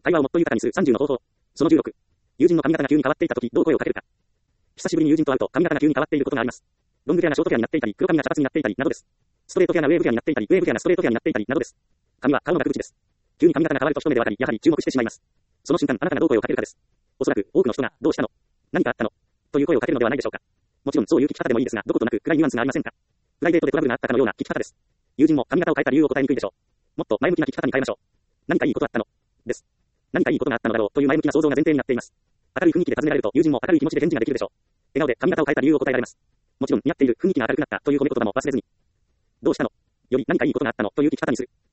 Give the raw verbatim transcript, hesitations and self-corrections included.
会話をもっと豊かにするさんじゅうの方法。そのじゅうろく。友人の髪型が急に変わっていったとき、どう声をかけるか。久しぶりに友人と会うと髪型が急に変わっていることがあります。ロングヘアがショートヘアになっていたり、黒髪が茶髪になっていたり、などです。ストレートヘアがウェーブヘアになっていたり、ウェーブヘアがストレートヘアになっていたり、などです。髪は顔の額縁です。急に髪型が変わると一目でわかり、やはり注目してしまいます。その瞬間、あなたがどう声をかけるかです。おそらく、多くの人が、どうしたの？何かあったの？という声をかけるのではないでしょうか。もちろん、そういう聞き方でもいいですが、どことなく暗いニュアンスがありませんか？プライベートでトラブルがあったかのような聞き方です。友人も髪型を変えた理由を答えにくいでしょう。もっと前向きな聞き方に変えましょう。何かいいことあったの？です。何かいいことがあったのだろうという前向きな想像が前提になっています。明るい雰囲気で尋ねられると、友人も明るい気持ちで返事ができるでしょう。笑顔で髪型を変えた理由を答えられます。もちろん、似合っている、雰囲気が明るくなったという褒め言葉も忘れずに。どうしたの？より何かいいことがあったのという聞き方にする。